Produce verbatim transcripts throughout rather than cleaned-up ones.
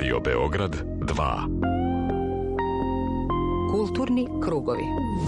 Radio Beograd dva. Kulturni krugovi.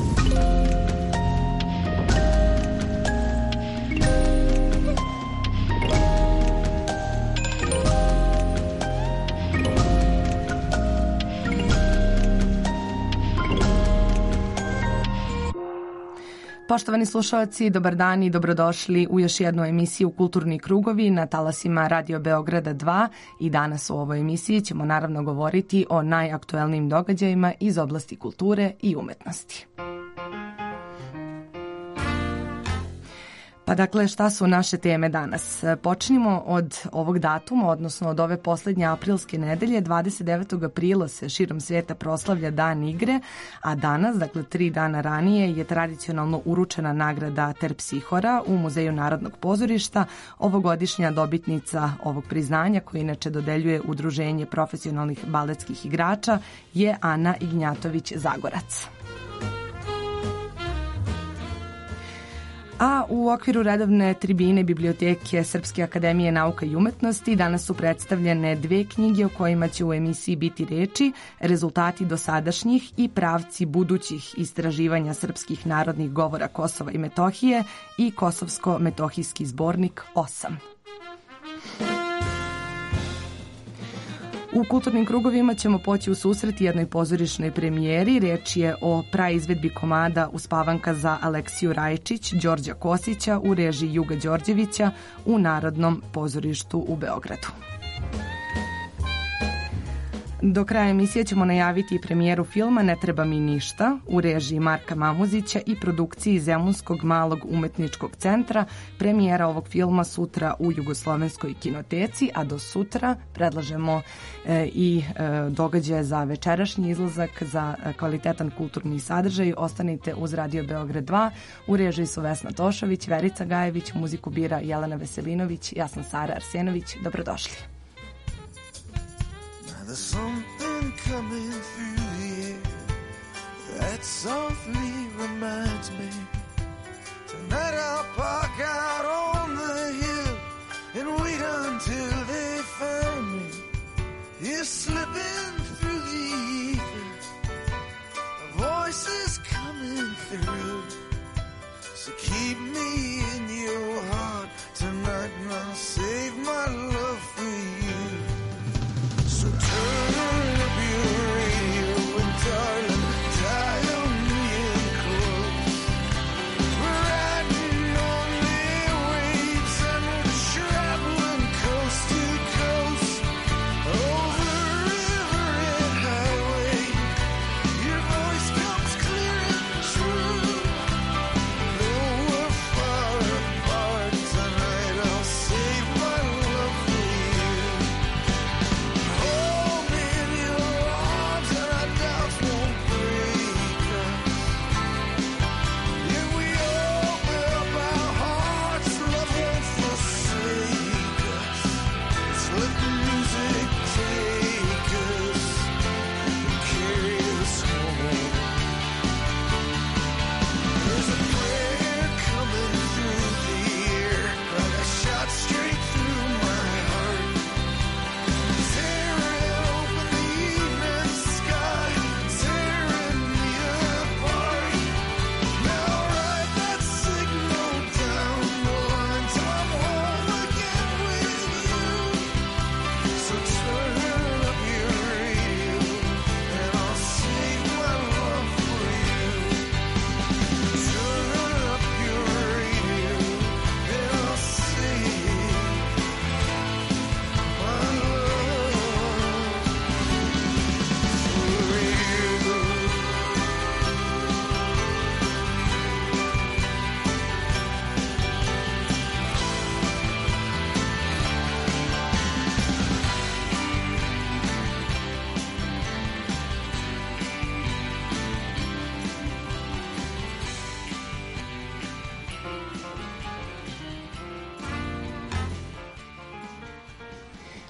Poštovani slušalci, dobar dan i dobrodošli u još jednu emisiju Kulturni krugovi na talasima Radio Beograda dva i danas u ovoj emisiji ćemo naravno govoriti o najaktuelnijim događajima iz oblasti kulture i umetnosti. Pa dakle, šta su naše teme danas? Počnimo od ovog datuma, odnosno od ove poslednje aprilske nedelje. dvadeset devetog aprila se širom sveta proslavlja Dan igre, a danas, dakle tri dana ranije, je tradicionalno uručena nagrada Terpsihora u Muzeju Narodnog pozorišta. Ovogodišnja dobitnica ovog priznanja, koje inače dodeljuje Udruženje profesionalnih baletskih igrača, je Ana Ignjatović-Zagorac. A u okviru redovne tribine Biblioteke Srpske akademije nauka i umetnosti danas su predstavljene dve knjige o kojima će u emisiji biti reči, rezultati dosadašnjih i pravci budućih istraživanja srpskih narodnih govora Kosova i Metohije i Kosovsko-metohijski zbornik osam. U kulturnim krugovima ćemo poći u susret jednoj pozorišnoj premijeri. Reč je o praizvedbi komada Uspavanka za Aleksiju Rajčić, Đorđa Kosića u režiji Juga Đorđevića u Narodnom pozorištu u Beogradu. Do kraja emisije ćemo najaviti i premijeru filma Ne treba mi ništa u režiji Marka Mamuzića i produkciji Zemunskog malog umetničkog centra. Premijera ovog filma sutra u Jugoslovenskoj kinoteci, a do sutra predlažemo e, i e, događaje za večerašnji izlazak, za kvalitetan kulturni sadržaj. Ostanite uz Radio Beograd dva. U režiji su Vesna Tošović, Verica Gajević, muziku bira Jelena Veselinović, ja sam Sara Arsenović. Dobrodošli. There's something coming through the air that softly reminds me. Tonight I'll park out on the hill and wait until they find me. You're slipping through the ether, a voice is coming through. So keep me in your heart tonight and I'll save my love for you. So turn up your radio and darling, dial me in close. We're riding on the waves and we're traveling coast to coast. Over river and highway, your voice comes clear and true.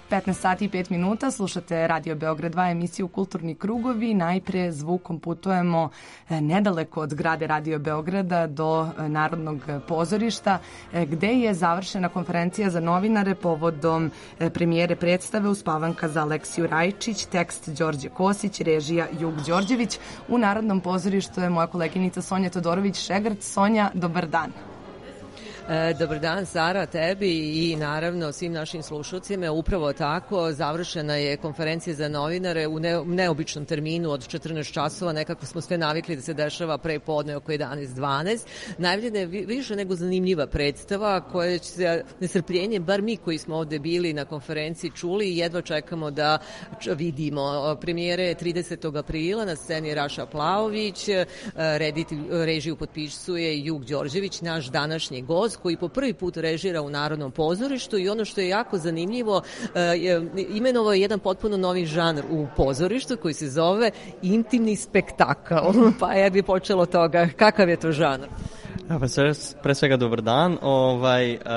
petnaest sati i pet minuta, slušate Radio Beograd dva, emisiju Kulturni krugovi. Najpre zvukom putujemo nedaleko od zgrade Radio Beograda do Narodnog pozorišta, gde je završena konferencija za novinare povodom premijere predstave Uspavanka za Aleksiju Rajčić, tekst Đorđe Kosić, režija Jug Đorđević. U Narodnom pozorištu je moja koleginica Sonja Todorović-Šegrt. Sonja, dobar dan. E, dobar dan, Sara, tebi i naravno svim našim slušalcima. Upravo tako, završena je konferencija za novinare u ne, neobičnom terminu od četrnaest časova, nekako smo sve navikli da se dešava pre podne oko jedanaest dvanaest. Najavljena je više nego zanimljiva predstava koja će se nestrpljenje, bar mi koji smo ovde bili na konferenciji čuli i jedva čekamo da vidimo. Premijere je tridesetog aprila, na sceni je Raša Plaović, režiju potpisuje Jug Đorđević, naš današnji gost, koji po prvi put režira u Narodnom pozorištu i ono što je jako zanimljivo, imenovao je jedan potpuno novi žanr u pozorištu koji se zove intimni spektakl. Pa ja bih počela od toga. Kakav je to žanr? Ja, pa sve, pre svega dobar dan. Ovaj, uh,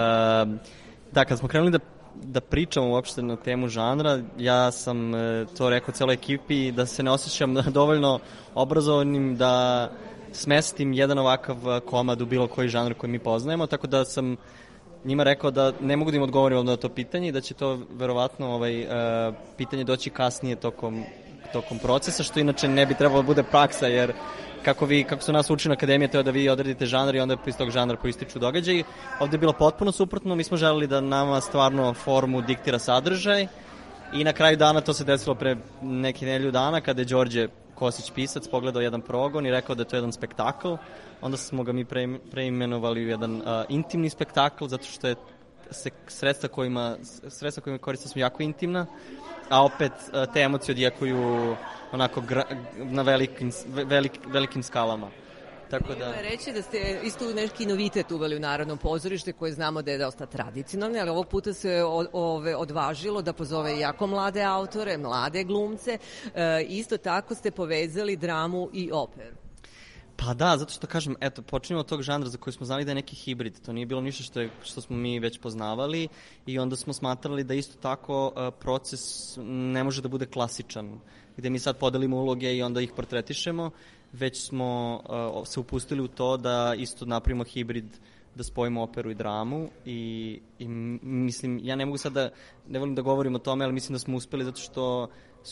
da, kad smo krenuli da da pričamo uopšte na temu žanra, ja sam uh, to rekao celoj ekipi da se ne osjećam dovoljno obrazovanim da smestim jedan ovakav komad u bilo koji žanr koji mi poznajemo, tako da sam njima rekao da ne mogu da im odgovorim na to pitanje i da će to verovatno ovaj, uh, pitanje doći kasnije tokom, tokom procesa, što inače ne bi trebalo da bude praksa, jer kako, vi, kako su nas učili na akademije, to je da vi odredite žanr i onda iz tog žanra proističu događaji. Ovde je bilo potpuno suprotno, mi smo želeli da nama stvarno formu diktira sadržaj i na kraju dana to se desilo pre neke nedelju dana kada je Đorđe Kosić pisac pogledao jedan progon i rekao da je to jedan spektakl. Onda smo ga mi pre, preimenovali u jedan uh, intimni spektakl, zato što je se sredstva kojima, sredstva kojima koriste su jako intimna, a opet uh, te emocije odjekuju onako gra, na velikim, velik, velikim skalama. Tako da... Je reći da ste isto neki novitet uveli u Narodnom pozorište koje znamo da je dosta tradicionalno, ali ovog puta se ove odvažilo da pozove jako mlade autore, mlade glumce. E, isto tako ste povezali dramu i operu. Pa da, zato što kažem, eto, počinjemo od tog žanra za koji smo znali da je neki hibrid. To nije bilo ništa što, je, što smo mi već poznavali i onda smo smatrali da isto tako uh, proces ne može da bude klasičan, gde mi sad podelimo uloge i onda ih portretišemo, već smo uh, se upustili u to da isto napravimo hibrid, da spojimo operu i dramu i, i mislim, ja ne mogu sad da, ne volim da govorim o tome, ali mislim da smo uspeli zato što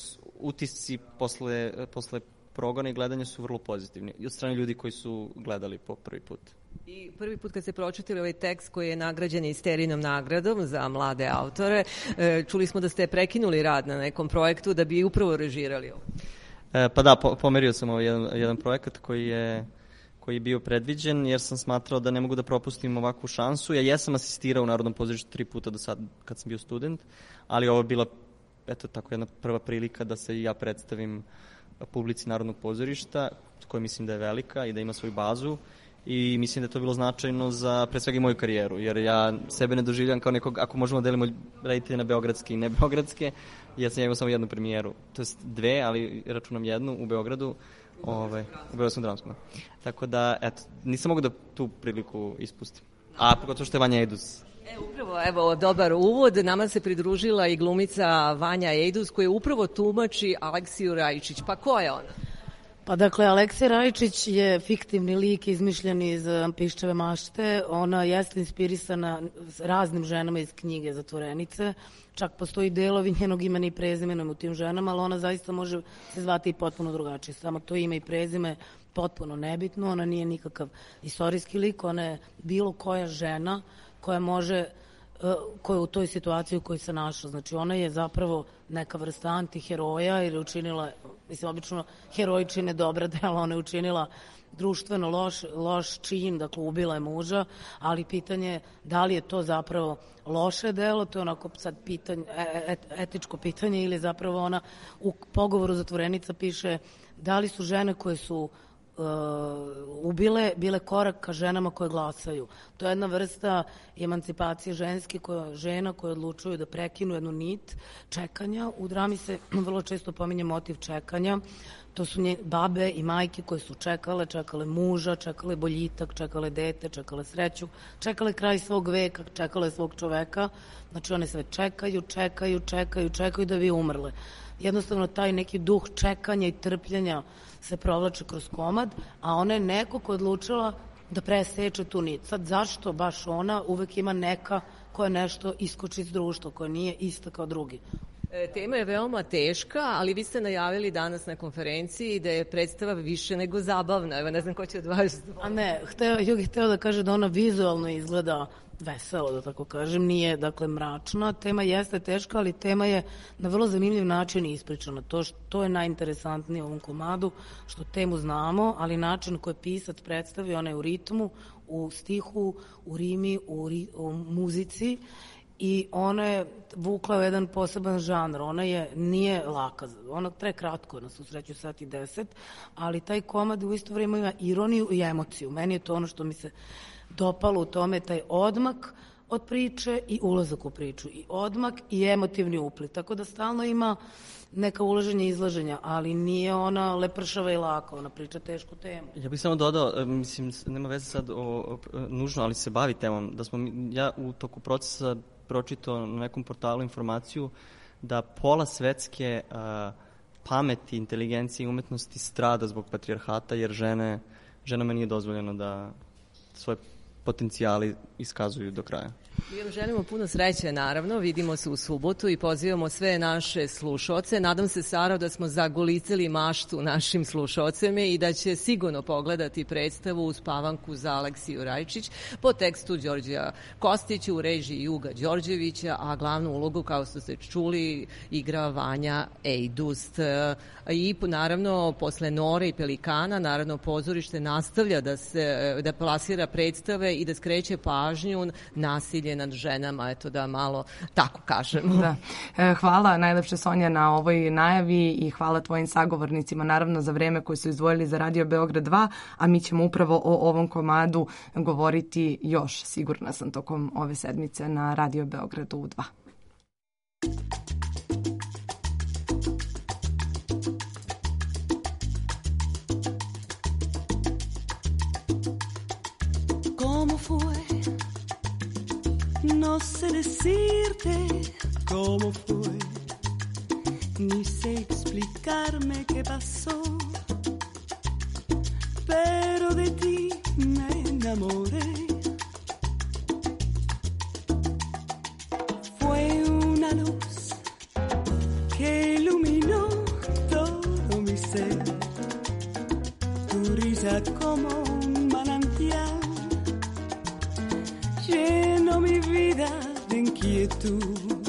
utisci posle, posle progona i gledanja su vrlo pozitivni i od strane ljudi koji su gledali po prvi put. I prvi put kad ste pročitali ovaj tekst koji je nagrađen Isterinom nagradom za mlade autore, čuli smo da ste prekinuli rad na nekom projektu da bi upravo režirali ovo. E, pa da, po, pomerio sam ovaj jedan, jedan projekat koji je, koji je bio predviđen, jer sam smatrao da ne mogu da propustim ovakvu šansu. Ja jesam asistirao u Narodnom pozorištu tri puta do sad kad sam bio student, ali ovo je bila eto, tako jedna prva prilika da se i ja predstavim publici Narodnog pozorišta, koja mislim da je velika i da ima svoju bazu i mislim da je to bilo značajno za pre svega i moju karijeru, jer ja sebe ne doživljam kao nekog, ako možemo da delimo reditelje na beogradske i ne beogradske, ja sam imao samo jednu premijeru, to jest dve, ali računam jednu u Beogradu, ovaj, u Beogradskom dramskom. Tako da, eto, nisam mogu da tu priliku ispustim. A pogotovo što je Vanja Ejdus. E, upravo, evo, dobar uvod. Nama se pridružila i glumica Vanja Ejdus, koja upravo tumači Aleksiju Rajčić. Pa ko je ona? Pa dakle, Aleksija Rajčić je fiktivni lik izmišljen iz Piščeve mašte. Ona jeste inspirisana raznim ženama iz knjige Zatvorenice. Čak postoji delovi njenog imena i prezimenom u tim ženama, ali ona zaista može se zvati i potpuno drugačije. Samo to ime i prezime potpuno nebitno. Ona nije nikakav istorijski lik, ona je bilo koja žena koja može, koja je u toj situaciji u kojoj se našla. Znači, ona je zapravo neka vrsta antiheroja ili učinila, mislim, obično heroji čine dobra dela, ona je učinila društveno loš, loš čin, dakle, ubila je muža, ali pitanje je da li je to zapravo loše delo, to je onako sad pitanje, et, etičko pitanje, ili zapravo ona u pogovoru Zatvorenica piše da li su žene koje su ubile, bile korak ka ženama koje glasaju. To je jedna vrsta emancipacije ženske, koja, žena koje odlučuju da prekinu jednu nit čekanja. U drami se vrlo često pominje motiv čekanja. To su nje babe i majke koje su čekale, čekale muža, čekale boljitak, čekale dete, čekale sreću, čekale kraj svog veka, čekale svog čoveka. Znači one sve čekaju, čekaju, čekaju, čekaju da bi umrle. Jednostavno taj neki duh čekanja i trpljenja se provlače kroz komad, a ona je neko ko je odlučila da preseče tu nit. Sad zašto baš ona, uvek ima neka koja nešto iskoči iz društva, koja nije ista kao drugi. E, tema je veoma teška, ali vi ste najavili danas na konferenciji da je predstava više nego zabavna. Evo, ne znam ko će od vas... A ne, hteo, Jugi hteo da kaže da ona vizualno izgleda veselo, da tako kažem, nije, dakle, mračna. Tema jeste teška, ali tema je na vrlo zanimljiv način ispričana. To, što, to je najinteresantnije u ovom komadu, što temu znamo, ali način koji je pisac predstavio, ona je u ritmu, u stihu, u rimi, u, ri, u muzici, i ona je vukla u jedan poseban žanr. Ona je, nije laka, ona traje kratko, na susreću sat i deset, ali taj komad u isto vrijeme ima ironiju i emociju. Meni je to ono što mi se dopalo u tome, taj odmak od priče i ulazak u priču. I odmak i emotivni uplit. Tako da stalno ima neka ulaženja i izlaženja, ali nije ona lepršava i laka, ona priča tešku temu. Ja bih samo dodao, mislim, nema veze sad o, o, nužno, ali se bavi temom, da smo, ja u toku procesa pročitao na nekom portalu informaciju da pola svetske a, pameti, inteligencije i umetnosti strada zbog patrijarhata, jer žene, ženama nije dozvoljeno da svoje potencijali iskazuju do kraja. Mi vam želimo puno sreće, naravno. Vidimo se u subotu i pozivamo sve naše slušoce. Nadam se, Saro, da smo zagolicali maštu našim slušocima i da će sigurno pogledati predstavu uz Pavanku za Aleksiju Rajčić po tekstu Đorđa Kostića u režiji Juga Đorđevića, a glavnu ulogu, kao što ste čuli, igra Vanja Ejdust. I naravno, posle Nore i Pelikana, Narodno pozorište nastavlja da se da plasira predstave i da skreće pažnju nasilje nad ženama, eto da malo tako kažemo. Da. Hvala najlepše, Sonja, na ovoj najavi i hvala tvojim sagovornicima naravno za vreme koje su izdvojili za Radio Beograd dva, a mi ćemo upravo o ovom komadu govoriti još, sigurna sam, tokom ove sedmice na Radio Beogradu dva. No sé decirte cómo fue, ni sé explicarme qué pasó, pero de ti me enamoré. Fue una luz que iluminó todo mi ser, tu risa como un manantial llenó mi vida de inquietud.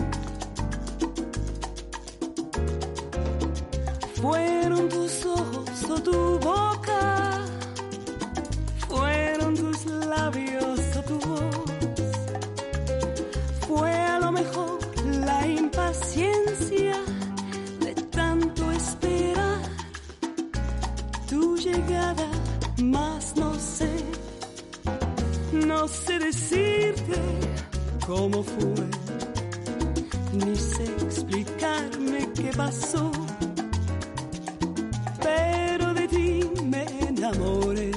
Fueron tus ojos o tu boca, fueron tus labios o tu voz, fue a lo mejor la impaciencia de tanto esperar tu llegada, mas no sé. No sé decirte cómo fue, ni sé explicarme qué pasó, pero de ti me enamoré.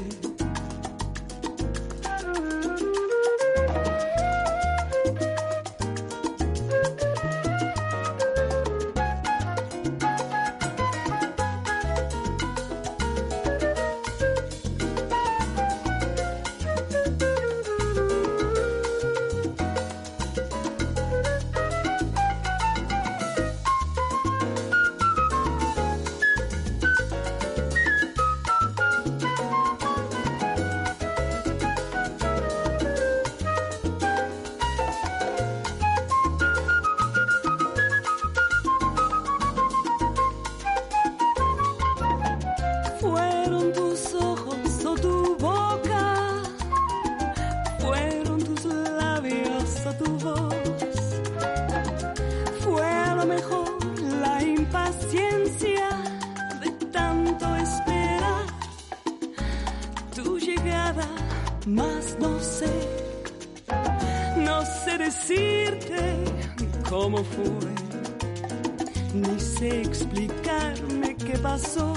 tu llegada, mas no sé, no sé decirte cómo fue, ni sé explicarme qué pasó,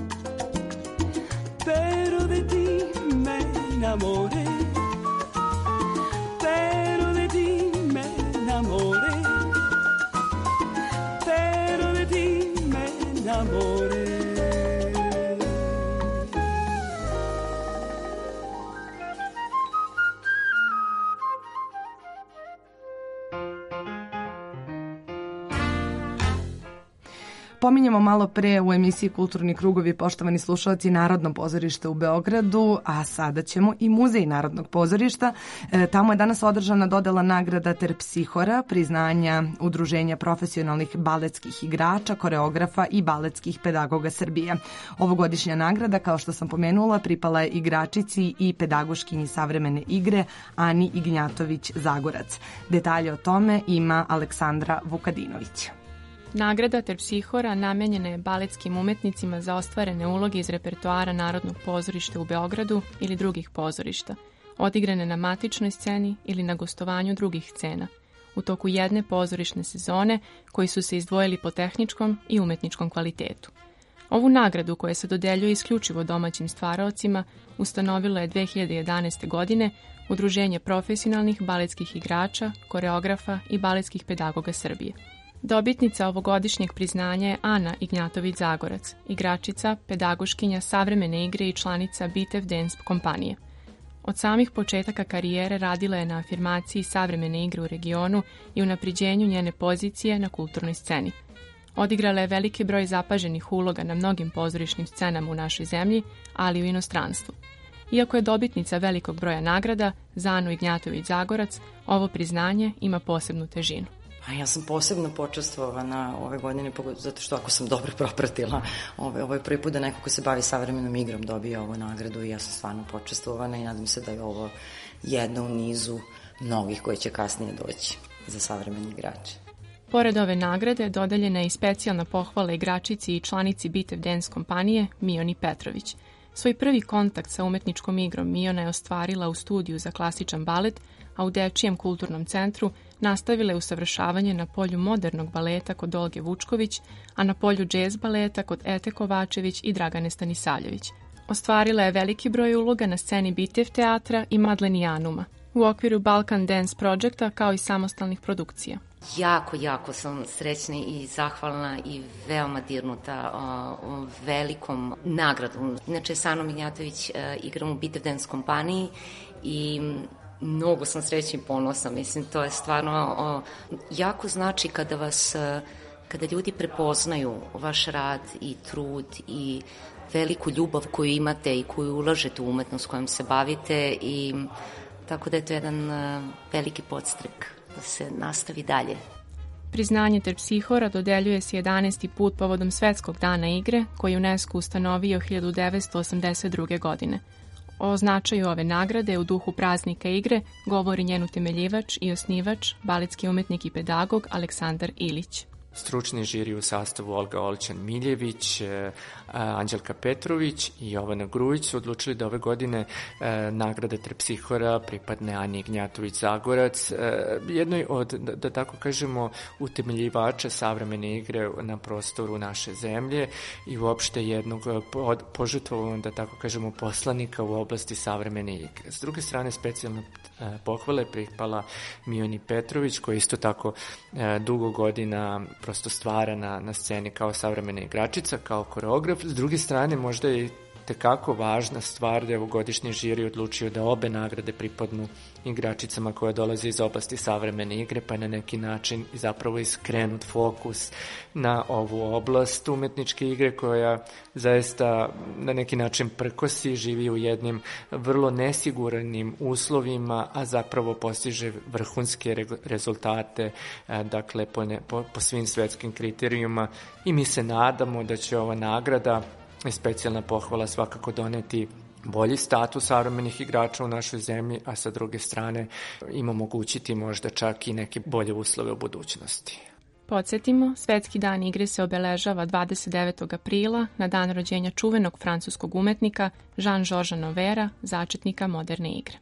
pero de ti me enamoré, pero de ti me enamoré, pero de ti me enamoré. Pominjemo malo pre u emisiji Kulturni krugovi, poštovani slušalci, Narodno pozorište u Beogradu, a sada ćemo i Muzej Narodnog pozorišta. E, tamo je danas održana dodela nagrada Terpsihora, priznanja Udruženja profesionalnih baletskih igrača, koreografa i baletskih pedagoga Srbije. Ovogodišnja nagrada, kao što sam pomenula, pripala je igračici i pedagoškinji savremene igre Ani Ignjatović-Zagorac. Detalje o tome ima Aleksandra Vukadinović. Nagrada Terpsihora namenjena je baletskim umetnicima za ostvarene uloge iz repertoara Narodnog pozorišta u Beogradu ili drugih pozorišta, odigrane na matičnoj sceni ili na gostovanju drugih scena, u toku jedne pozorišne sezone koji su se izdvojili po tehničkom i umetničkom kvalitetu. Ovu nagradu, koja se dodeljuje isključivo domaćim stvaraocima, ustanovilo je dve hiljade jedanaeste. godine Udruženje profesionalnih baletskih igrača, koreografa i baletskih pedagoga Srbije. Dobitnica ovogodišnjeg priznanja je Ana Ignjatović-Zagorac, igračica, pedagoškinja savremene igre i članica Bitev Dance kompanije. Od samih početaka karijere radila je na afirmaciji savremene igre u regionu i unapređenju njene pozicije na kulturnoj sceni. Odigrala je veliki broj zapaženih uloga na mnogim pozorišnim scenama u našoj zemlji, ali i u inostranstvu. Iako je dobitnica velikog broja nagrada, za Anu Ignjatović-Zagorac ovo priznanje ima posebnu težinu. A ja sam posebno počastvovana ove godine, zato što ako sam dobro propratila, ovo, ovo je prvi put da neko ko se bavi savremenom igrom dobije ovu nagradu i ja sam stvarno počastvovana i nadam se da je ovo jedna u nizu mnogih koji će kasnije doći za savremeni igrače. Pored ove nagrade, dodeljena je i specijalna pohvala igračici i članici Bitev Dance kompanije Mijoni Petrović. Svoj prvi kontakt sa umetničkom igrom Mijona je ostvarila u studiju za klasičan balet, a u Dečijem kulturnom centru nastavila je usavršavanje na polju modernog baleta kod Olge Vučković, a na polju džez baleta kod Ete Kovačević i Dragane Stanisavljević. Ostvarila je veliki broj uloga na sceni Bitev teatra i Madleni Januma, u okviru Balkan Dance projekta kao i samostalnih produkcija. Jako, jako sam srećna i zahvalna i veoma dirnuta o, o velikom nagradom. Inače, sa Anom Ignjatović e, igram u Bitev Dance kompaniji i mnogo sam srećna i ponosna. Mislim, to je stvarno o, jako znači kada vas, kada ljudi prepoznaju vaš rad i trud i veliku ljubav koju imate i koju ulažete u umetnost kojom se bavite, i tako da je to jedan veliki podstrek da se nastavi dalje. Priznanje Terpsihora dodeljuje se jedanaesti put povodom Svetskog dana igre, koji je UNESCO ustanovio hiljadu devetsto osamdeset druge. godine. O značaju ove nagrade u duhu praznika igre govori njen utemeljivač i osnivač, baletski umetnik i pedagog Aleksandar Ilić. Stručni žiri u sastavu Olga Olćan-Miljević, Anđelka Petrović i Jovana Grujić su odlučili da ove godine nagrada Terpsihora pripadne Ani Ignjatović-Zagorac, jednoj od, da, da tako kažemo, utemeljivača savremene igre na prostoru naše zemlje i uopšte jednog požrtvovanog, da tako kažemo, poslanika u oblasti savremene igre. S druge strane, specijalna pohvala je pripala Mijoni Petrović, koja isto tako dugo godina prosto stvara na, na sceni kao savremena igračica, kao koreograf. S druge strane, možda je tekako važna stvar da je ovogodišnji žiri odlučio da obe nagrade pripadnu igračicama koje dolaze iz oblasti savremene igre, pa je na neki način zapravo iskrenut fokus na ovu oblast umetničke igre koja zaista na neki način prkosi, živi u jednim vrlo nesigurnim uslovima, a zapravo postiže vrhunske re- rezultate, dakle po, ne, po, po svim svetskim kriterijuma, i mi se nadamo da će ova nagrada i specijalna pohvala svakako doneti bolji status savremenih igrača u našoj zemlji, a sa druge strane im omogućiti možda čak i neke bolje uslove u budućnosti. Podsjetimo, Svetski dan igre se obeležava dvadeset devetog aprila na dan rođenja čuvenog francuskog umetnika Jean-Georgesa Nouvera, začetnika moderne igre.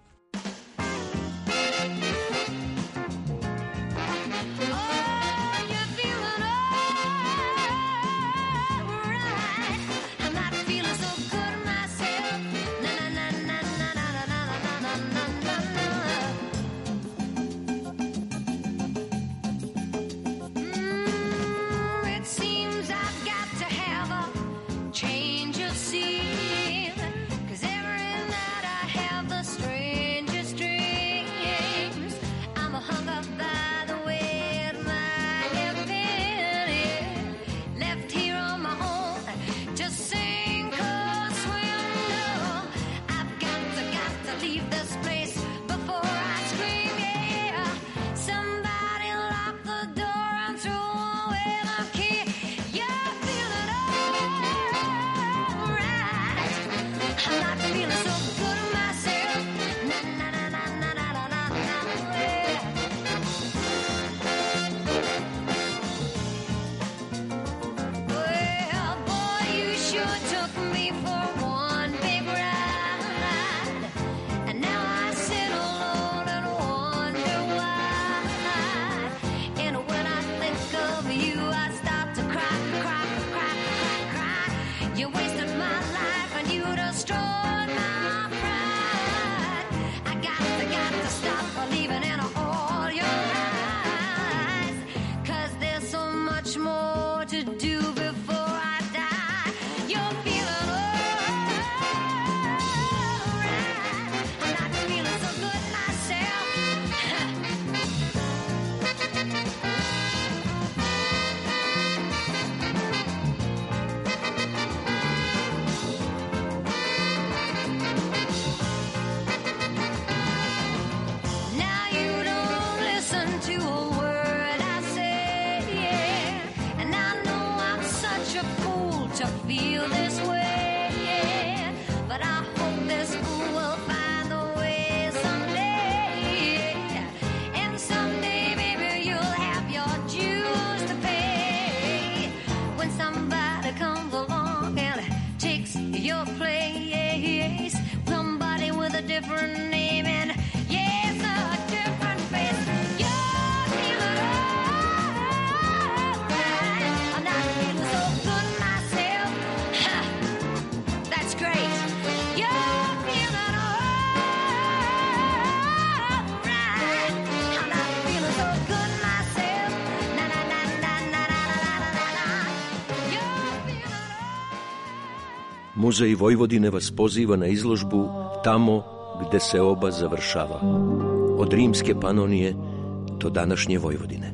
Muzej Vojvodine vas poziva na izložbu Tamo gde se oba završava, od rimske Panonije do današnje Vojvodine.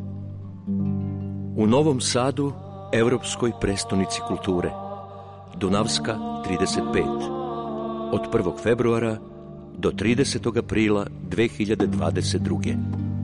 U Novom Sadu, evropskoj prestonici kulture, Dunavska trideset pet, od prvog februara do tridesetog aprila dve hiljade dvadeset druge.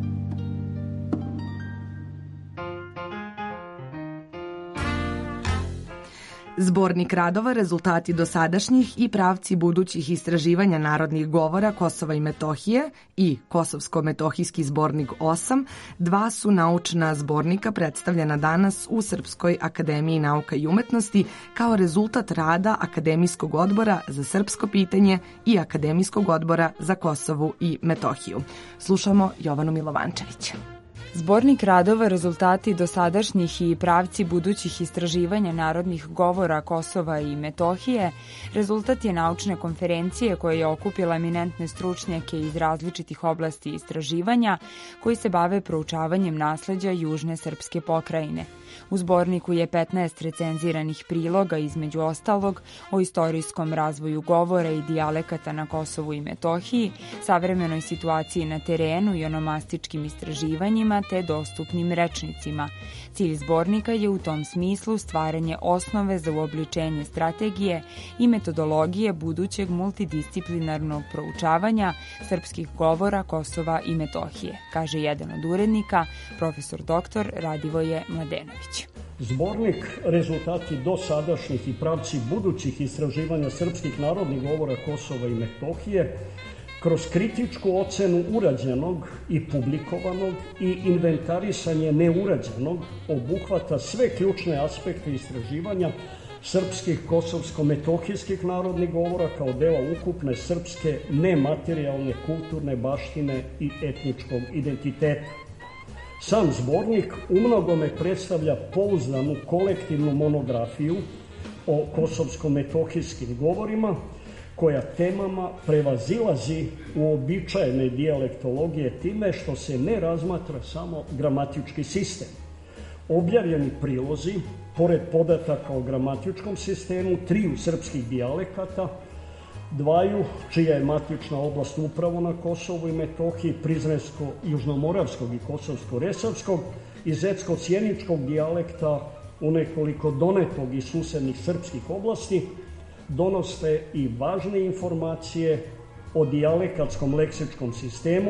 Zbornik radova, rezultati dosadašnjih i pravci budućih istraživanja narodnih govora Kosova i Metohije i Kosovsko-metohijski zbornik osam, dva su naučna zbornika predstavljena danas u Srpskoj akademiji nauka i umetnosti kao rezultat rada Akademijskog odbora za srpsko pitanje i Akademijskog odbora za Kosovu i Metohiju. Slušamo Jovanu Milovančevića. Zbornik radova, rezultati dosadašnjih i pravci budućih istraživanja narodnih govora Kosova i Metohije rezultat je naučne konferencije koja je okupila eminentne stručnjake iz različitih oblasti istraživanja koji se bave proučavanjem nasleđa južne srpske pokrajine. U zborniku je petnaest recenziranih priloga, između ostalog, o istorijskom razvoju govora i dijalekata na Kosovu i Metohiji, savremenoj situaciji na terenu i onomastičkim istraživanjima te dostupnim rečnicima. Cilj zbornika je u tom smislu stvaranje osnove za uobličenje strategije i metodologije budućeg multidisciplinarnog proučavanja srpskih govora Kosova i Metohije, kaže jedan od urednika, profesor doktor Radivoje Mladenović. Zbornik rezultati dosadašnjih i pravci budućih istraživanja srpskih narodnih govora Kosova i Metohije Kroz kritičku ocenu urađenog i publikovanog i inventarisanje neurađenog obuhvata sve ključne aspekte istraživanja srpskih kosovsko-metohijskih narodnih govora kao dela ukupne srpske nematerijalne kulturne baštine i etničkog identiteta. Sam zbornik umnogome predstavlja pouzdanu kolektivnu monografiju o kosovsko-metohijskim govorima, koja temama prevazilazi uobičajene dijalektologije time što se ne razmatra samo gramatički sistem. Objavljeni prilozi, pored podataka o gramatičkom sistemu, triju srpskih dijalekata, dvaju, čija je matična oblast upravo na Kosovu i Metohiji, prizrensko-južnomoravskog i kosovsko-resavskog, i zetsko-sjeničkog dijalekta u nekoliko donetog i susednih srpskih oblasti, donose i važne informacije o dijalekatskom leksičkom sistemu,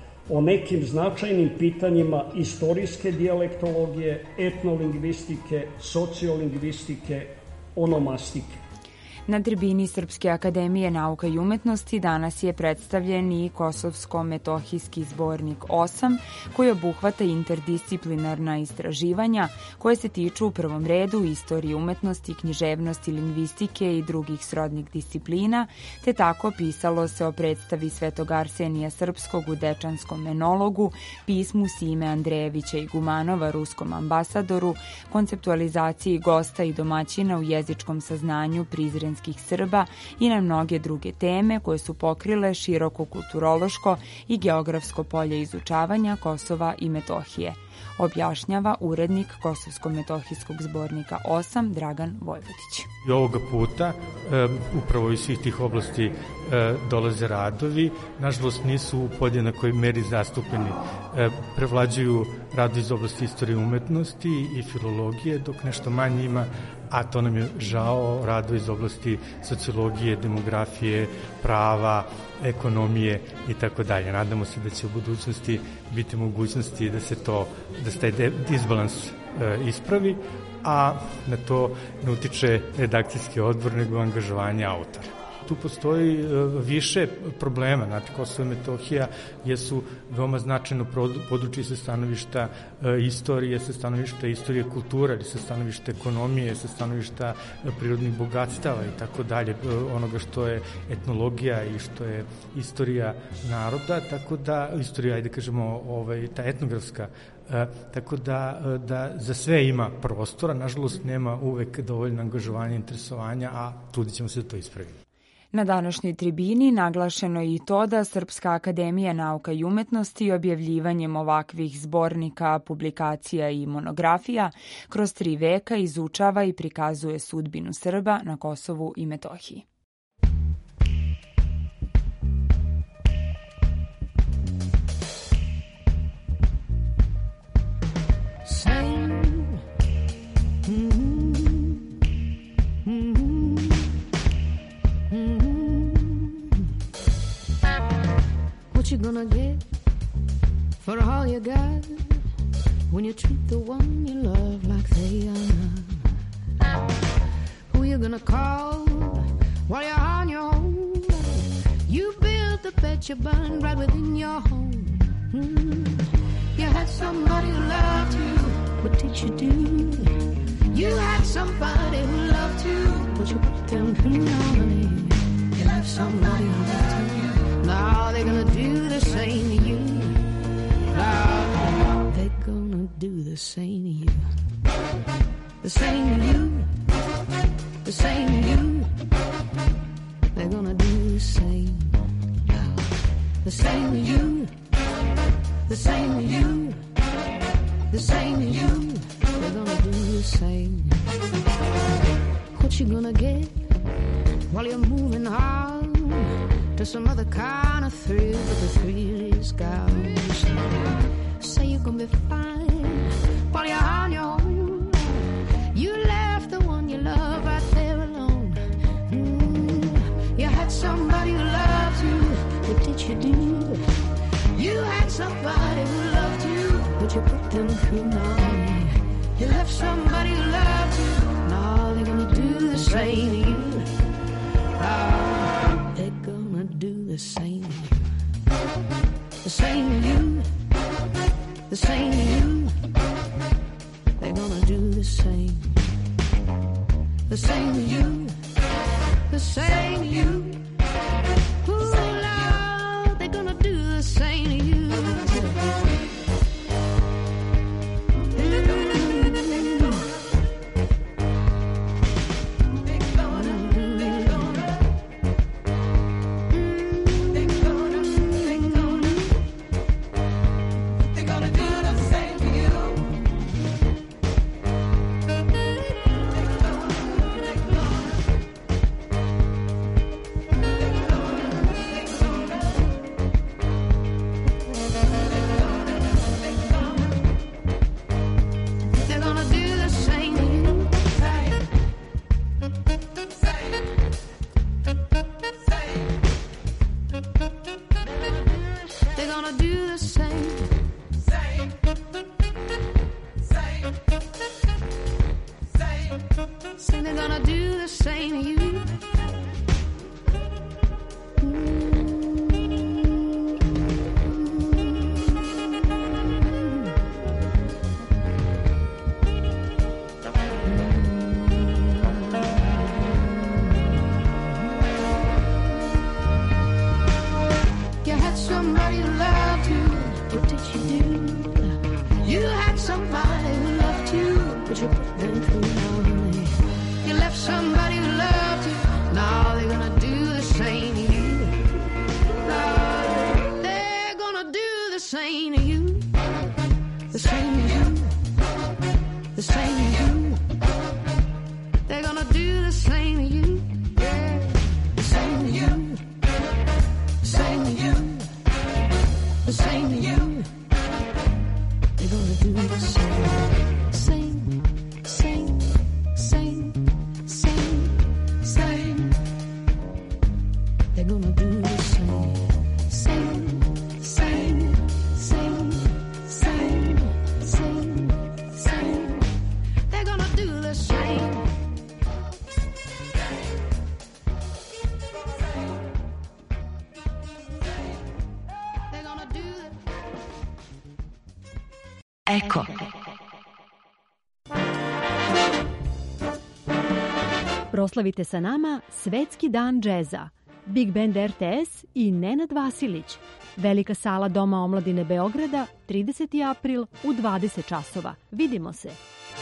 o nekim značajnim pitanjima istorijske dijalektologije, etnolingvistike, sociolingvistike, onomastike. Na tribini Srpske akademije nauka i umetnosti danas je predstavljen i Kosovsko-metohijski zbornik osam, koji obuhvata interdisciplinarna istraživanja koje se tiču u prvom redu istorije umetnosti, književnosti, lingvistike i drugih srodnih disciplina, te tako pisalo se o predstavi Svetog Arsenija Srpskog u Dečanskom menologu, pismu Sime Andrejevića i Gumanova ruskom ambasadoru, konceptualizaciji gosta i domaćina u jezičkom saznanju prizrenskih Srba i na mnoge druge teme koje su pokrile široko kulturološko i geografsko polje izučavanja Kosova i Metohije, objašnjava urednik Kosovsko-metohijskog zbornika osam Dragan Vojvodić. I ovoga puta e, upravo iz svih tih oblasti e, dolaze radovi, nažalost nisu u podjednakoj meri zastupljeni. E, prevlađuju radovi iz oblasti istorije umetnosti i filologije, dok nešto manje ima, a to nam je žao, radovi iz oblasti sociologije, demografije, prava, ekonomije i tako dalje. Nadamo se da će u budućnosti biti mogućnosti da se to, da se taj disbalans e, ispravi, a na to ne utiče redakcijski odbor nego angažovanje autora. Tu postoji više problema. Znači, Kosovo i Metohija jesu veoma značajno područje sa stanovišta istorije, sa stanovišta istorije kulture, sa stanovišta ekonomije, sa stanovišta prirodnih bogatstava i tako dalje, onoga što je etnologija i što je istorija naroda, tako da, istorija, ajde kažemo, ovaj, ta etnografska, E, tako da, da za sve ima prostora, nažalost nema uvek dovoljno angažovanja i interesovanja, a trudit ćemo se da to ispravimo. Na današnjoj tribini naglašeno je i to da Srpska akademija nauka i umetnosti objavljivanjem ovakvih zbornika, publikacija i monografija kroz tri veka izučava i prikazuje sudbinu Srba na Kosovu i Metohiji. What you gonna get for all you got when you treat the one you love like they are not? Who you gonna call while you're on your own? You built the bed you burned right within your home. Mm. You had somebody who loved you, what did you do? You had somebody who loved you, but you put them through money. You left somebody who loved you. Now they're gonna do the same to you. Now they're gonna do the same to you. The same to you. The same to you. They're gonna do the same. Now the same to you. The same to you. The same to you. They're gonna do the same. What you gonna get while you're moving on to some other kind of thrill, but the thrill is gone. Say you're gonna be fine while you're on your own. You left the one you love right there alone. Mm. You had somebody who loved you, what did you do? You had somebody who loved you, but you put them through money. You left somebody who loved you, now they're gonna do the same to you. Oh, they're gonna do the same. the same to you, the same to you. They're gonna do the same, the same to you, the same to you. Ooh, Lord, they're gonna do the same to you. Eko. Proslavite sa nama Svetski dan džeza, Big Band R T S i Nenad Vasilić. Velika sala Doma omladine Beograda, trideseti april u dvadeset časova. Vidimo se.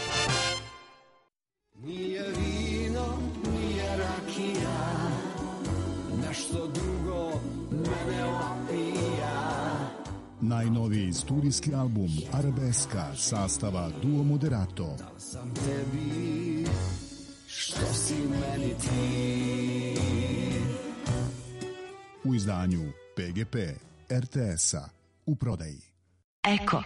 Nije vino, nije rakija, nešto drugo mene opija. Najnoviji studijski album Arabeska sastava Duo Moderato. Dal sam tebi, što si meni ti. U izdanju P G P R T S-a u prodaji. Eko.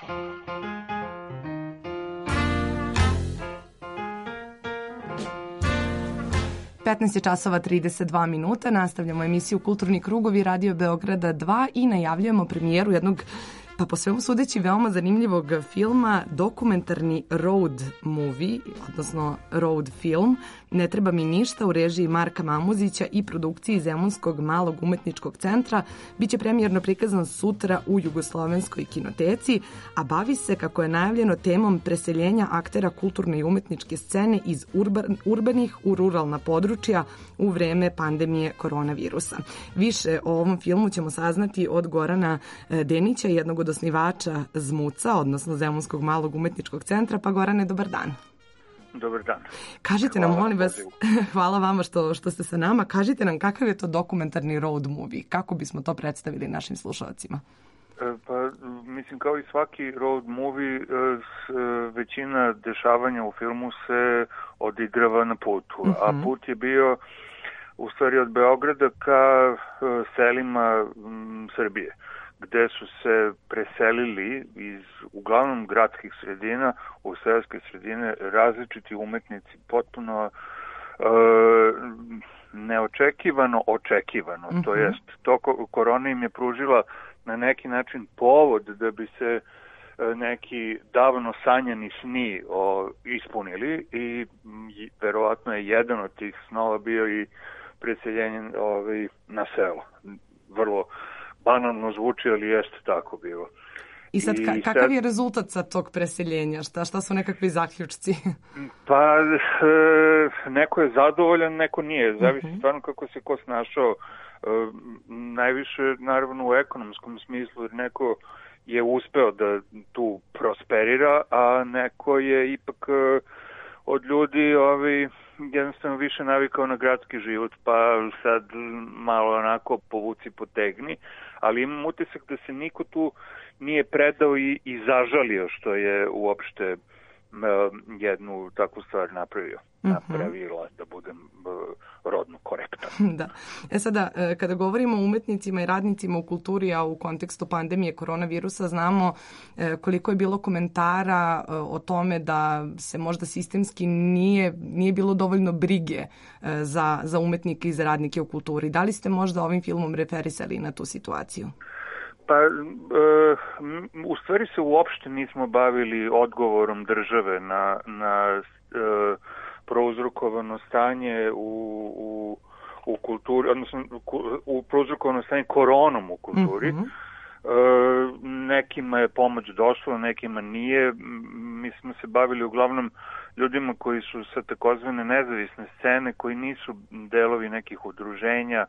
petnaest časova trideset dva minuta, nastavljamo emisiju Kulturni krugovi Radio Beograda dva i najavljujemo premijeru jednog, pa po svemu sudeći, veoma zanimljivog filma, dokumentarni road movie, odnosno road film, Ne treba mi ništa, u režiji Marka Mamuzića i produkciji Zemunskog malog umetničkog centra. Biće premijerno prikazan sutra u Jugoslovenskoj kinoteci, a bavi se, kako je najavljeno, temom preseljenja aktera kulturne i umetničke scene iz urban, urbanih u ruralna područja u vreme pandemije koronavirusa. Više o ovom filmu ćemo saznati od Gorana Denića, jednog od osnivača Zmuca, odnosno Zemunskog malog umetničkog centra. Pa Gorane, dobar dan. Dobar dan. Kažite nam, molim vas, hvala vama što, što ste sa nama, kažite nam kakav je to dokumentarni road movie, kako bismo to predstavili našim slušalcima? Pa, mislim, kao i svaki road movie, većina dešavanja u filmu se odigrava na putu, uh-huh. a put je bio u stvari od Beograda ka selima m, Srbije, gde su se preselili iz uglavnom gradskih sredina u seoske sredine različiti umetnici, potpuno e, neočekivano očekivano. Mm-hmm. To jest, to korona im je pružila na neki način povod da bi se e, neki davno sanjani sni o, ispunili i, i verovatno je jedan od tih snova bio i preseljenje ovaj, na selo. Vrlo banalno zvuči, ali jeste tako bilo. I sad, ka, kakav je rezultat sa tog preseljenja? Šta, šta su nekakvi zaključci? Pa, e, neko je zadovoljan, neko nije. Zavisi uh-huh. stvarno kako se ko snašao. E, najviše, naravno, u ekonomskom smislu, jer neko je uspeo da tu prosperira, a neko je ipak e, od ljudi ovi, jednostavno više navikao na gradski život, pa sad malo onako povuci potegni, ali imam utisak da se niko tu nije predao i, i zažalio što je uopšte uh, jednu takvu stvar napravio. Napravila, da budem uh, rodno korektan. Da. E sada, kada govorimo o umetnicima i radnicima u kulturi, a u kontekstu pandemije koronavirusa, znamo koliko je bilo komentara o tome da se možda sistemski nije, nije bilo dovoljno brige za, za umetnike i za radnike u kulturi. Da li ste možda ovim filmom referisali na tu situaciju? Pa, e, u stvari se uopšte nismo bavili odgovorom države na, na e, prouzrokovano stanje u, u, u kulturi, odnosno u prouzrokovano stanje koronom u kulturi. Mm-hmm. E, nekima je pomoć došla, nekima nije. Mi smo se bavili uglavnom ljudima koji su sa takozvane nezavisne scene, koji nisu delovi nekih udruženja.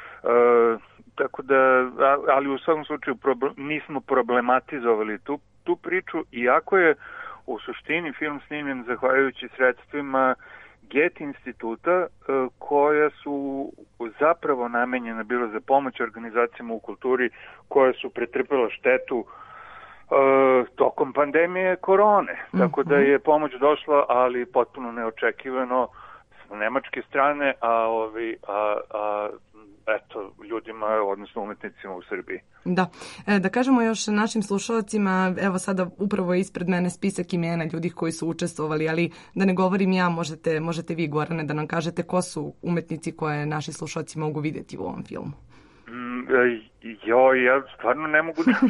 E, tako da, ali u svakom slučaju problem, nismo problematizovali tu, tu priču, iako je u suštini film snimljen zahvaljujući sredstvima Goethe instituta, koja su zapravo namenjena bilo za pomoć organizacijama u kulturi koje su pretrpela štetu uh, tokom pandemije korone. Mm-hmm. Tako da je pomoć došla, ali potpuno neočekivano s nemačke strane, a, ovi, a, a eto, ljudima, odnosno umetnicima u Srbiji. Da. E, da kažemo još našim slušalcima, evo sada upravo je ispred mene spisak imena ljudi koji su učestvovali, ali da ne govorim ja, možete, možete vi, Gorane, da nam kažete ko su umetnici koje naši slušalci mogu vidjeti u ovom filmu. Mm, jo, ja stvarno ne mogu da...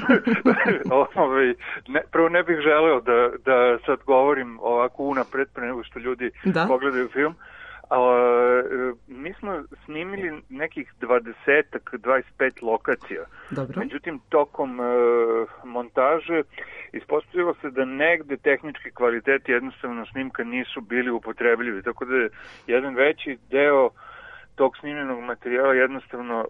Ove, ne, prvo ne bih želeo da, da sad govorim ovako unapred pre nego što ljudi da? pogledaju film. A, mi smo snimili nekih dvadesetak, dvadeset pet lokacija. Dobro. Međutim, tokom e, montaže ispostavilo se da negde tehnički kvaliteti jednostavno snimka nisu bili upotrebljivi. Tako da je jedan veći deo tog snimljenog materijala jednostavno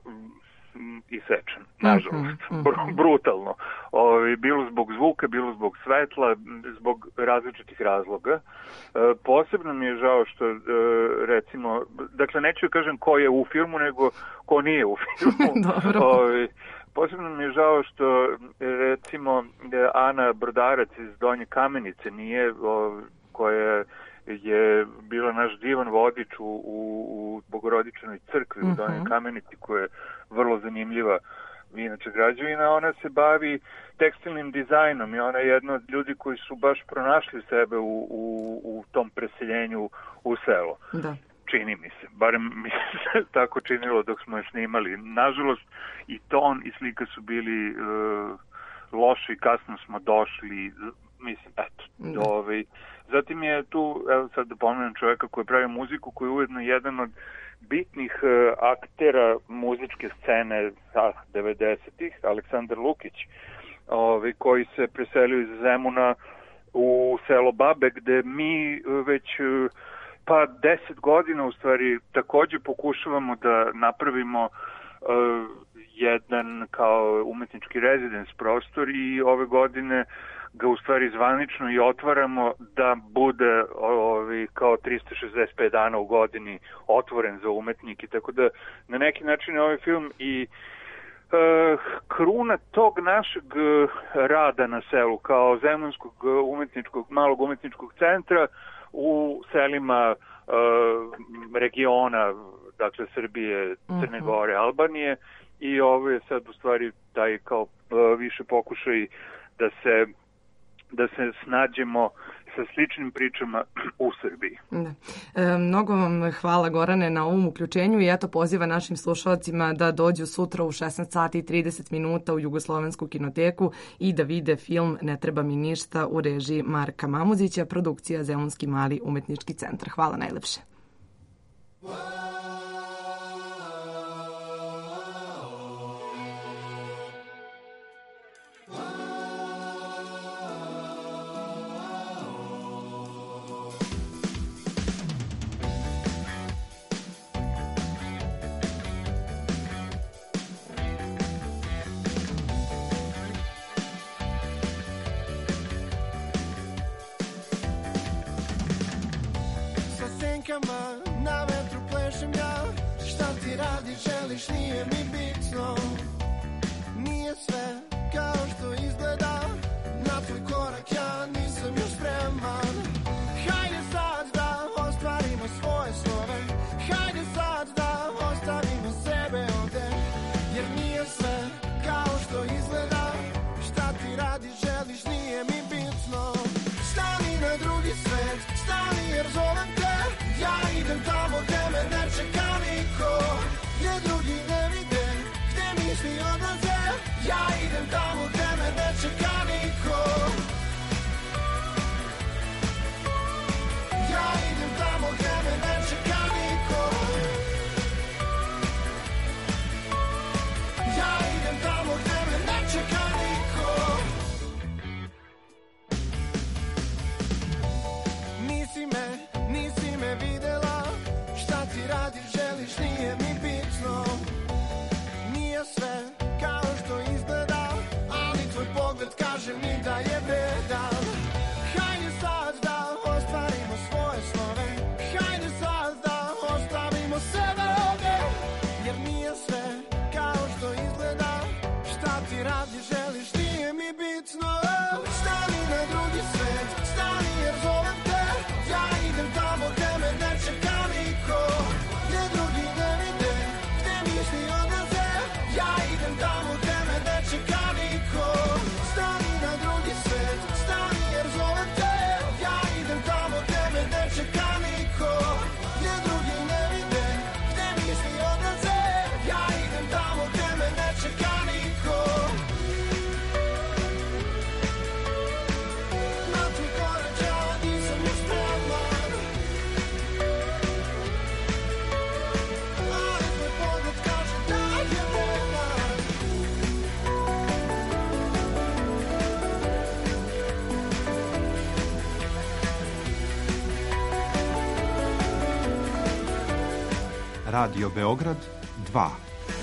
isečen, nažalost, mm-hmm. Br- brutalno. O, bilo zbog zvuka, bilo zbog svetla, zbog različitih razloga. E, posebno mi je žao što, e, recimo, dakle, neću kažem ko je u filmu, nego ko nije u filmu. o, posebno mi je žao što, recimo, Ana Brodarac iz Donje Kamenice nije, o, koja je bila naš divan vodič u, u, u Bogorodičanoj crkvi uh-huh. u Donjoj Kamenici, koja je vrlo zanimljiva inače građevina. Ona se bavi tekstilnim dizajnom i ona je jedna od ljudi koji su baš pronašli sebe u, u, u tom preseljenju u selo. Da. Čini mi se, barem mi se tako činilo dok smo je snimali. Nažalost, i ton i slika su bili uh, loši, kasno smo došli, mislim, eto, do ovaj... Zatim je tu, evo sad da pomenem čovjeka koji pravi muziku, koji je ujedno jedan od bitnih uh, aktera muzičke scene ah, devedesetih, Aleksandar Lukić, ovaj, koji se preselio iz Zemuna u selo Babe, gde mi uh, već uh, pa deset godina u stvari takođe pokušavamo da napravimo uh, jedan kao umetnički rezidens prostor i ove godine ga u stvari zvanično i otvaramo da bude ovi, kao trista šezdeset pet dana u godini otvoren za umetnike. Tako da na neki način je ovaj film i e, kruna tog našeg rada na selu kao zemunskog umetničkog, malog umetničkog centra u selima e, regiona, dakle Srbije, Crne Gore, Albanije, i ovo je sad u stvari taj kao e, više pokušaj da se da se snađemo sa sličnim pričama u Srbiji. Da. E, mnogo vam hvala, Gorane, na ovom uključenju i eto poziva našim slušalcima da dođu sutra u šesnaest sati i trideset minuta u Jugoslovensku kinoteku i da vide film Ne treba mi ništa u režiji Marka Mamuzića, produkcija Zemunski mali umetnički centar. Hvala najlepše. rukama, na vetru plešem ja. Šta ti radiš, želiš, nije mi bitno. Nije sve kao što izgleda. Na tvoj korak ja nisam još spreman. Hajde sad da ostvarimo svoje snove. Hajde sad da ostavimo sebe ovde. Jer nije sve kao što izgleda. Šta ti radiš, želiš, nije mi bitno. Stani na drugi svet, stani jer zovem te. Ja idem tamo gde me ne čeka niko. Gde drugi ne vide, gde misli odlaze. Ja idem tamo gde me ne čeka niko. Ja idem tamo gde me ne čeka niko. Ja idem tamo gde me ne čeka niko. Nisi me, nisi me videla. Šta ti radiš, želiš, nije mi bitno. Nije sve kao što izgleda, ali tvoj pogled kaže mi da je vredan. Hajde sad da ostvarimo svoje snove. Hajde sad da ostavimo sebe ovde. Jer nije sve kao što izgleda. Šta ti radiš, želiš, nije mi bitno. Stani na drugi svet, stani jer zovem te. Ja idem tamo gde me ne čeka niko. Gde drugi ne vide, gde misli odlaze. Ja idem tamo gde me ne čeka niko. Stani na drugi svet, stani jer zovem te. Ja idem tamo gde me ne čeka niko. Gde drugi ne vide, gde misli odlaze. Ja idem tamo gde me ne čeka niko. Na tvoj korak ja nisam još spreman. Ali tvoj pogled kaže da je vredan. Radio Beograd dva.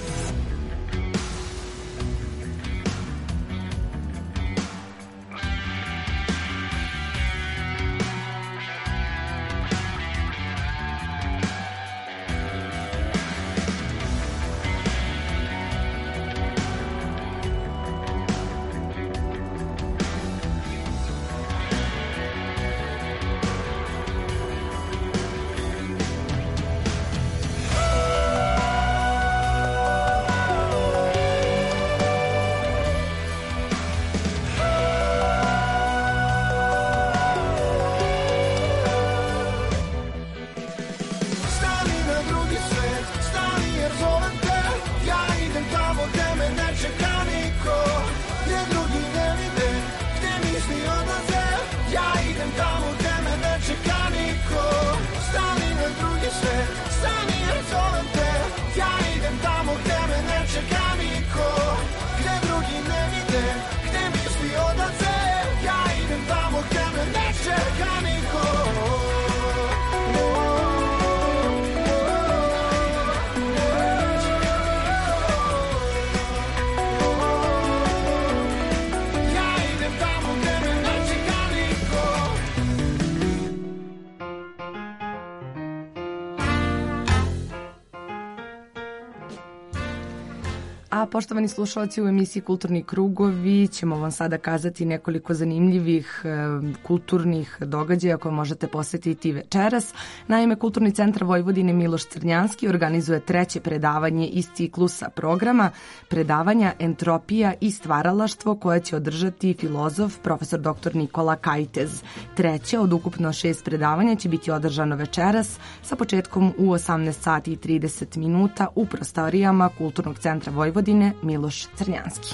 Stani na drugi svet, stani jer zovem te. Ja idem tamo gde me ne čeka niko. Gde drugi ne vide, gde misli odlaze. Ja idem tamo gde me ne čeka niko. Stani na drugi svet, stani jer zovem te. Ja idem tamo gde me ne čeka niko. Gde drugi ne vide, gde misli odlaze. Ja idem tamo gde me ne čeka niko. Ja idem tamo gde me ne čeka niko. A poštovani slušalci, u emisiji Kulturni krugovi ćemo vam sada kazati nekoliko zanimljivih e, kulturnih događaja koje možete posetiti večeras. Naime, Kulturni centar Vojvodine Miloš Crnjanski organizuje treće predavanje iz ciklusa programa predavanja Entropija i stvaralaštvo koje će održati filozof profesor doktor Nikola Kajtez. Treće od ukupno šest predavanja će biti održano večeras sa početkom u osamnaest sati i trideset minuta u prostorijama Kulturnog centra Vojvodine Miloš Crnjanski.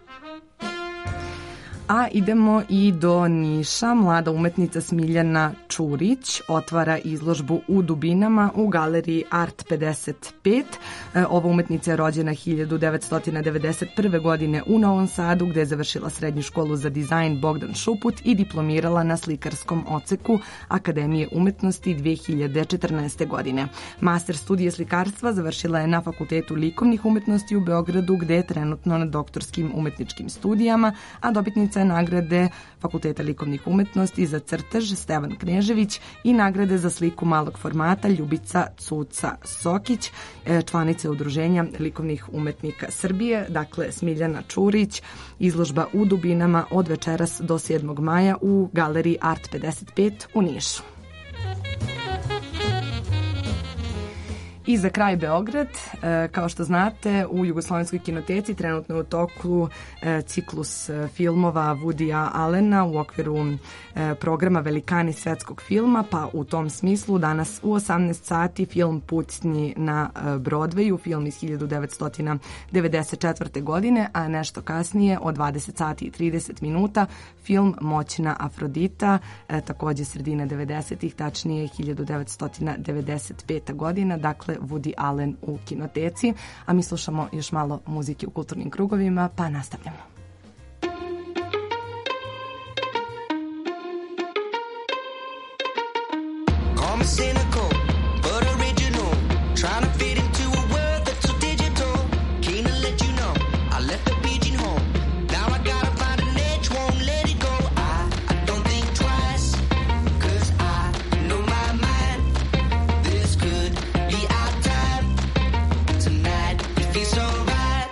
A idemo i do Niša. Mlada umetnica Smiljana Čurić otvara izložbu U dubinama u galeriji Art pedeset pet. Ova umetnica je rođena hiljadu devetsto devedeset prve. godine u Novom Sadu, gde je završila srednju školu za dizajn Bogdan Šuput i diplomirala na slikarskom odseku Akademije umetnosti dve hiljade četrnaeste. godine. Master studije slikarstva završila je na Fakultetu likovnih umetnosti u Beogradu, gde je trenutno na doktorskim umetničkim studijama, a dobitnica je nagrade Fakulteta likovnih umetnosti za crtež Stevan Knežević i nagrade za sliku malog formata Ljubica Cuca Sokić, članica Udruženja likovnih umetnika Srbije, dakle Smiljana Čurić. Izložba U dubinama od večeras do sedmog maja u galeriji Art pedeset pet u Nišu. I za kraj Beograd, kao što znate, u Jugoslovenskoj kinoteci trenutno je u toku ciklus filmova Woodya Allena u okviru programa Velikani svetskog filma, pa u tom smislu danas u osamnaest sati film Pucnji na Broadwayu, film iz hiljadu devetsto devedeset četvrte. godine, a nešto kasnije od dvadeset sati i trideset minuta film Moćna Afrodita, takođe sredine devedesetih, tačnije hiljadu devetsto devedeset peta. godina, dakle Woody Allen u kinoteci, a mi slušamo još malo muzike u kulturnim krugovima, pa nastavljamo. Call me cynical, but original. Trying to fit into a world that's so digital. Keen to let you know, I left the pigeon home. Now I gotta find an edge, won't let it go. I, I don't think twice, cause I know my mind. This could be our time. Tonight, it feels so right.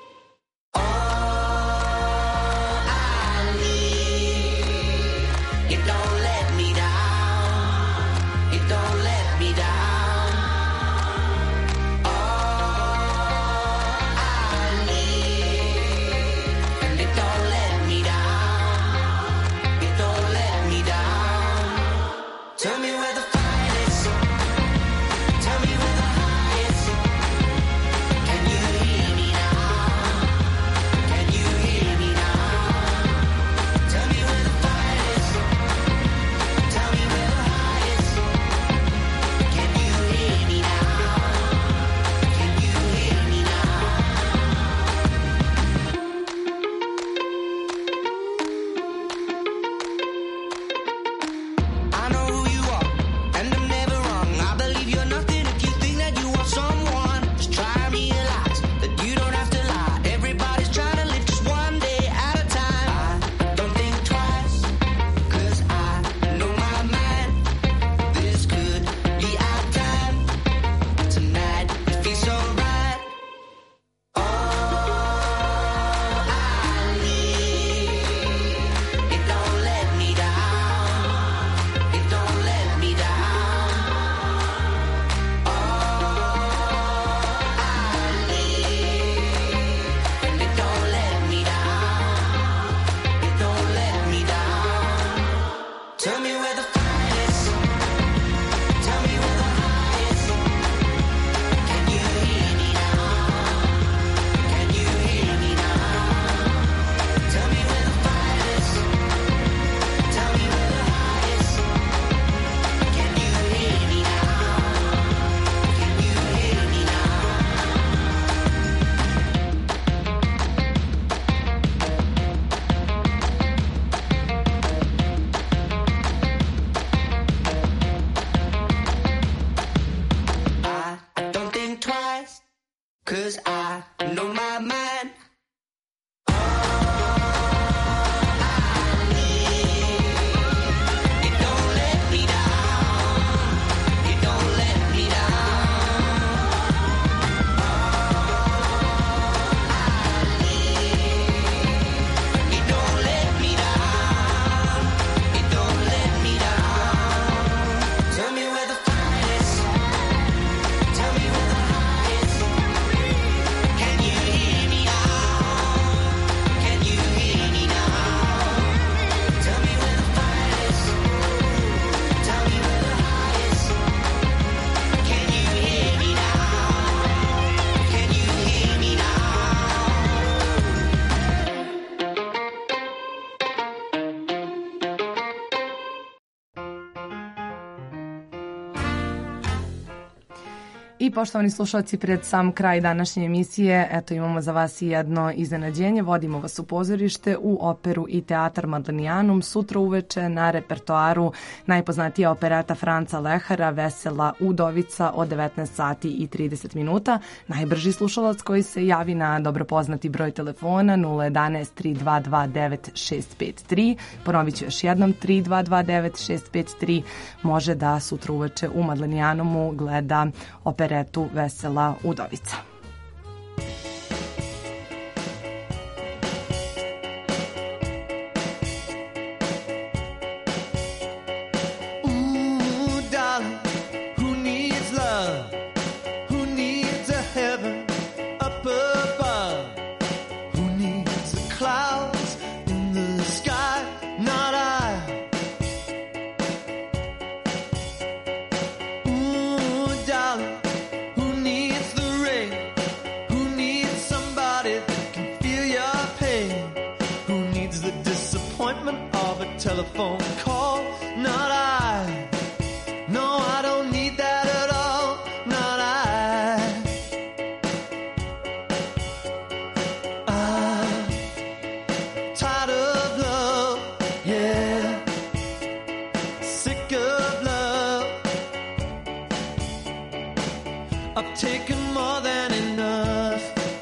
All I need, it don't let me down. It don't let me down. All I need, and it don't let me down. It don't let me down. Tell me where the fight is. Tell me where the high is. Can you hear me now? Can you hear me now? Tell me where the fight is. Tell me where the high is. Can you hear me now? Can you hear me now? I know who you are, and I'm never wrong. I believe you're nothing if you think that you are someone. Just try and realize that you don't have to lie. Everybody's trying to live just one day at a time. I don't think twice, cause I know my mind. This could be our time. Tonight, it feels so right. All I need, it don't let me down. It don't let me down. All I need, and it don't let me down. It don't let me down. Tell me where the fight is. Tell me where the high is. Can you hear me now? Can you hear me now? Tell me where the fight is. Tell me where the high is. Can you hear me now? Can you hear me now? I, I don't think twice, cause I know my mind. It don't let me down. It don't let me down. It don't let me down. It don't let me down. Tell me where the fight is. Tell me where the high is. Can you hear me now? I poštovani slušalci, pred sam kraj današnje emisije, eto imamo za vas i jedno iznenađenje. Vodimo vas u pozorište, u operu i teatar Madlenijanum. Sutra uveče na repertoaru najpoznatija opereta Franca Lehara, Vesela udovica od devetnaest sati i trideset minuta. Najbrži slušalac koji se javi na dobro poznati broj telefona nula jedanaest tri dva dva devet šest pet tri, ponovit ću još jednom tri dva dva devet šest pet tri, može da sutra uveče u Madlenijanumu gleda operetu Vesela udovica. Telephone call, not I. No, I don't need that at all, not I. I'm tired of love, yeah. Sick of love. I've taken more than enough.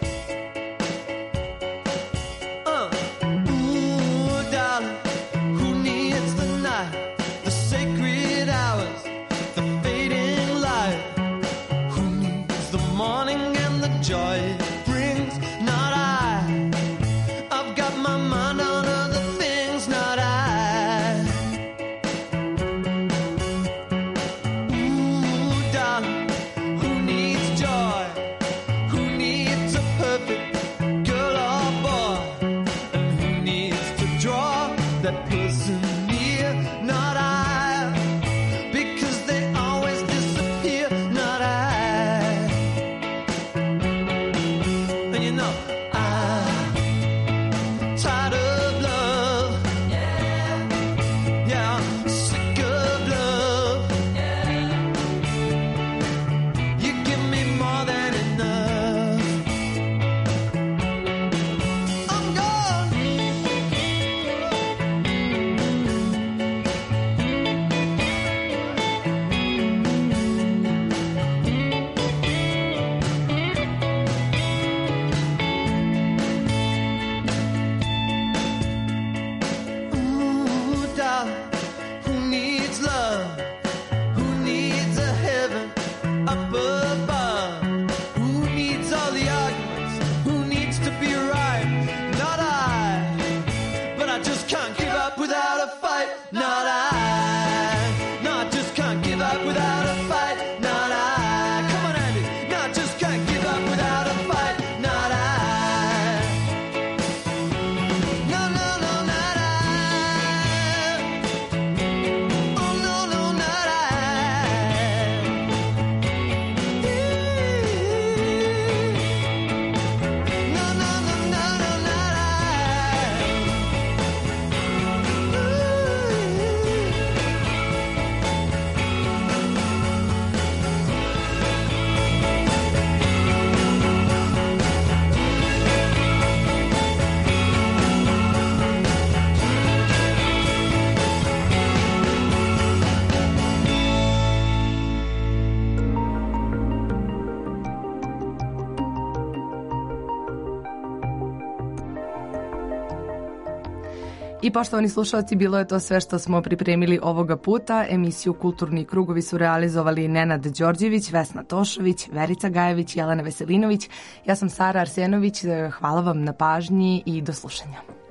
Uh, ooh, darling. Joy it brings, not I. I've got my mind on other things, not I. Ooh, darling, who needs joy? Who needs a perfect girl or boy? And who needs to draw that person near, not I. Because they always disappear, not I. I poštovani slušalci, bilo je to sve što smo pripremili ovoga puta. Emisiju Kulturni krugovi su realizovali Nenad Đorđević, Vesna Tošović, Verica Gajević, Jelena Veselinović. Ja sam Sara Arsenović. Hvala vam na pažnji i do slušanja.